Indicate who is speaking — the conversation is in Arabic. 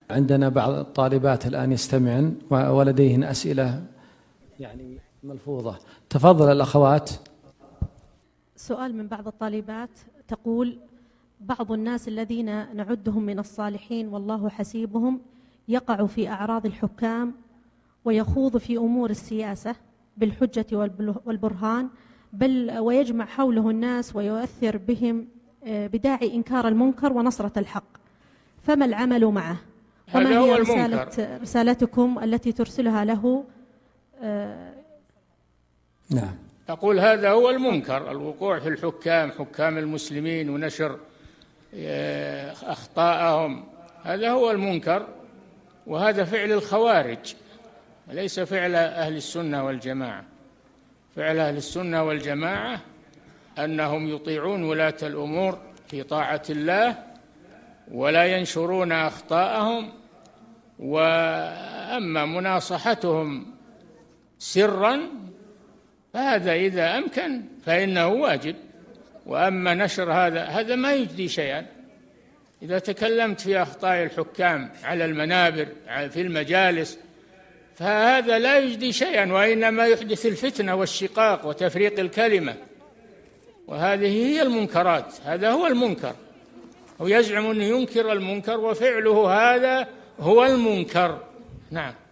Speaker 1: عندنا بعض الطالبات الآن يستمعن ولديهن أسئلة يعني ملفوظة. تفضل الأخوات.
Speaker 2: سؤال من بعض الطالبات تقول: بعض الناس الذين نعدهم من الصالحين والله حسيبهم يقع في أعراض الحكام ويخوض في أمور السياسة بالحجة والبرهان، بل ويجمع حوله الناس ويؤثر بهم بداعي إنكار المنكر ونصرة الحق، فما العمل معه؟ وما هي رسالتكم التي ترسلها له؟
Speaker 3: نعم. أقول هذا هو المنكر، الوقوع في الحكام، حكام المسلمين، ونشر أخطاءهم، هذا هو المنكر، وهذا فعل الخوارج وليس فعل أهل السنة والجماعة. فعل أهل السنة والجماعة أنهم يطيعون ولاة الأمور في طاعة الله ولا ينشرون أخطاءهم، وأما مناصحتهم سرا فهذا إذا أمكن فإنه واجب، وأما نشر هذا ما يجدي شيئا. إذا تكلمت في أخطاء الحكام على المنابر في المجالس فهذا لا يجدي شيئا، وإنما يحدث الفتنة والشقاق وتفريق الكلمة، وهذه هي المنكرات. هذا هو المنكر، ويزعم أن ينكر المنكر وفعله هذا هو المنكر. نعم.